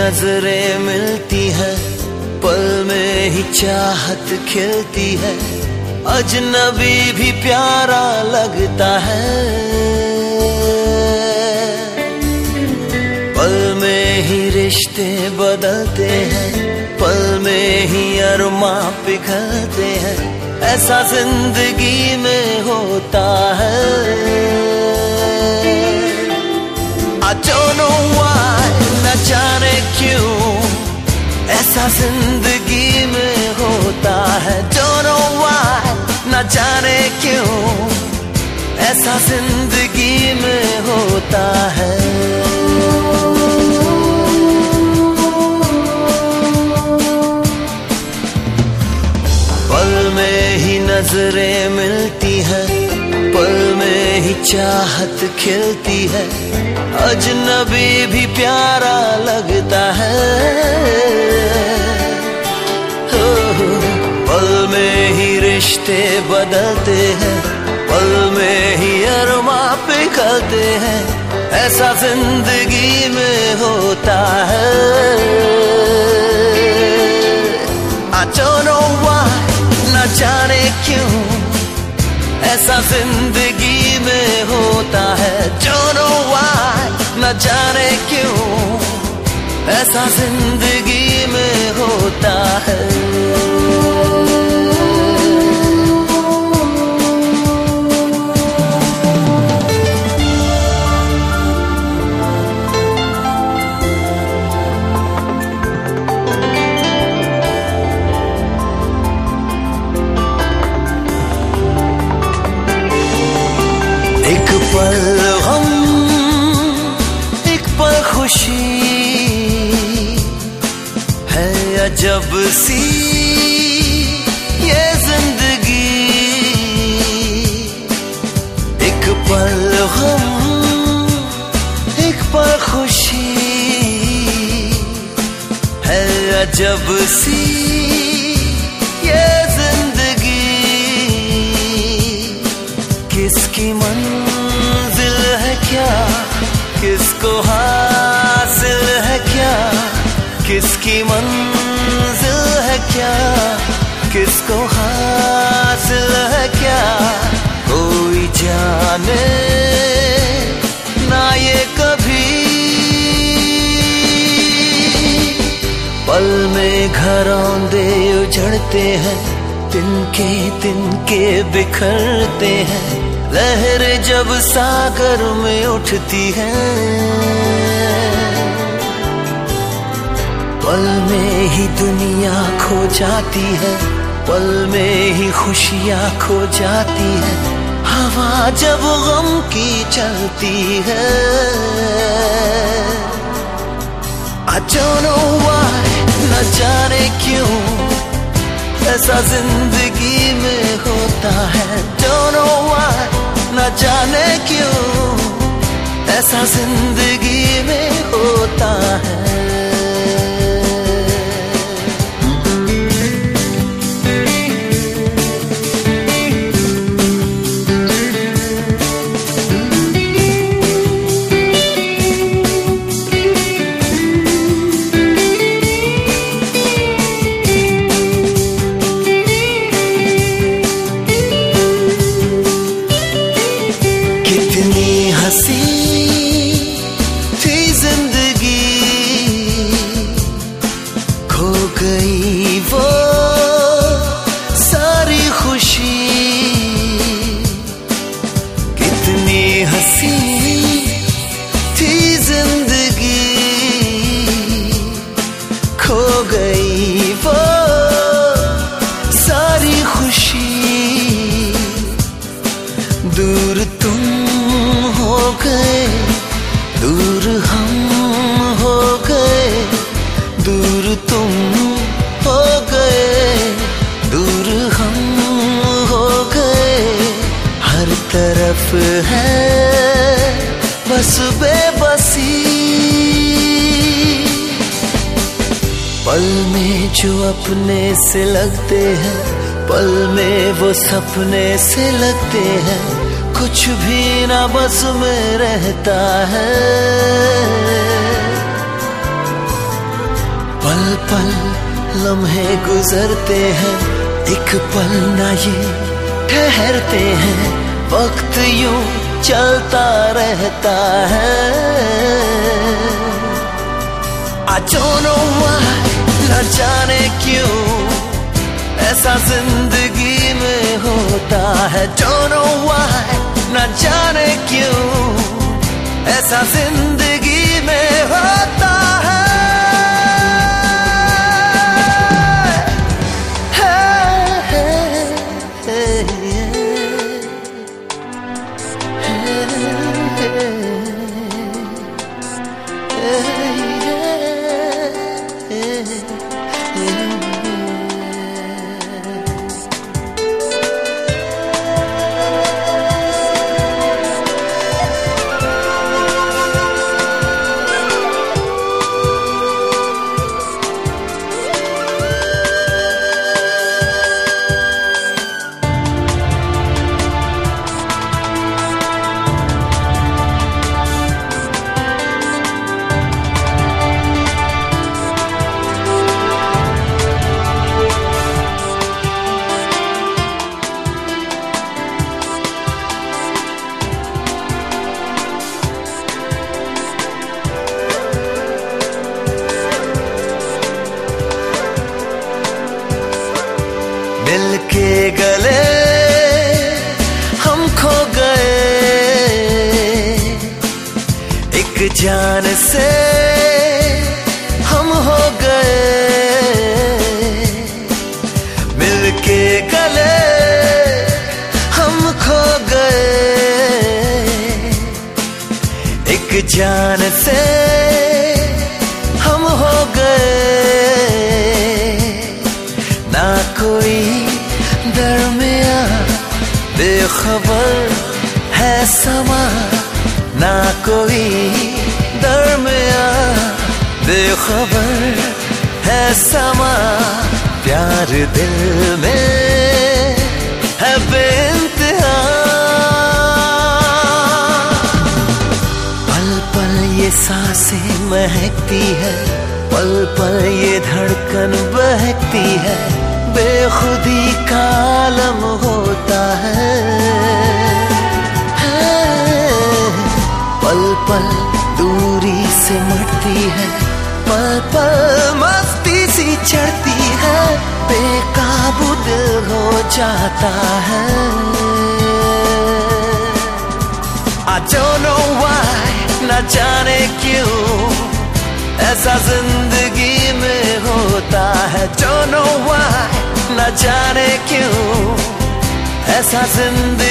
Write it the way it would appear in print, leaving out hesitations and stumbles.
नजरें मिलती है, पल में ही चाहत खिलती है, अजनबी भी प्यारा लगता है। पल में ही रिश्ते बदलते हैं, पल में ही अरमां पिघलते हैं, ऐसा जिंदगी में होता है। I don't know why, न जाने क्यों ऐसा जिंदगी में होता है। Don't know why, न जाने क्यों ऐसा जिंदगी में होता है। पल में ही नजरें मिलती है, पल में ही चाहत खिलती है, अजनबी भी प्यारा लगता है। पल में ही रिश्ते बदलते हैं, पल में ही अरमां पिघलते हैं, ऐसा जिंदगी में होता है। I don't know why, न जाने क्यों ऐसा जिंदगी में होता है। Don't know why, न जाने क्यों ऐसा जिंदगी में होता है। एक पल गम, एक पल खुशी है अजब सी ये जिंदगी। एक पल गम, एक पल खुशी है अजब सी ये जिंदगी। किसकी मंजिल है क्या, किसको हासिल है क्या, किसकी मंजिल है क्या, किसको हासिल है क्या, कोई जाने ना ये कभी। पल में घरौंदे उजड़ते हैं, तिनके बिखरते हैं, लहर जब सागर में उठती है। पल में ही दुनिया खो जाती है, पल में ही खुशियाँ खो जाती है, हवा जब गम की चलती है। I don't know why, न जाने क्यों ऐसा जिंदगी में होता है। Don't know why, न जाने क्यों ऐसा जिंदगी में होता है। हंसी थी जिंदगी, खो गई वो सारी खुशी। कितनी हंसी थी जिंदगी, खो गई वो सारी खुशी। दूर तुम हो गए, दूर हम हो गए, दूर तुम हो गए, दूर हम हो गए। हर तरफ है बस बेबसी। पल में जो अपने से लगते हैं, पल में वो सपने से लगते हैं, कुछ भी ना बस में रहता है। पल पल लम्हे गुजरते हैं, एक पल ना ये ठहरते हैं, वक्त यूं चलता रहता है। I don't know why, न जाने क्यों ऐसा जिंदगी में होता है। Don't know why, न जाने क्यों ऐसा जिंदगी में होता है। मिल के गले हम खो गए, एक जान से हम हो गए। मिल के गले हम खो गए, एक जान से हम हो गए। ना कोई दरमिया बेखबर है समा, ना कोई दरमिया बेखबर है समा। प्यार दिल में है बेइंतहा, पल पल ये सांसें महकती है, पल पल ये धड़कन बहकती है। बेखुदी का आलम होता है, पल पल दूरी से मटती है, पल पल मस्ती सी चढ़ती है, बेकाबू दिल हो जाता है। I don't know why, न जाने क्यों ऐसा जिंदगी में होता है। Don't know why, न जाने क्यों ऐसा जिंदगी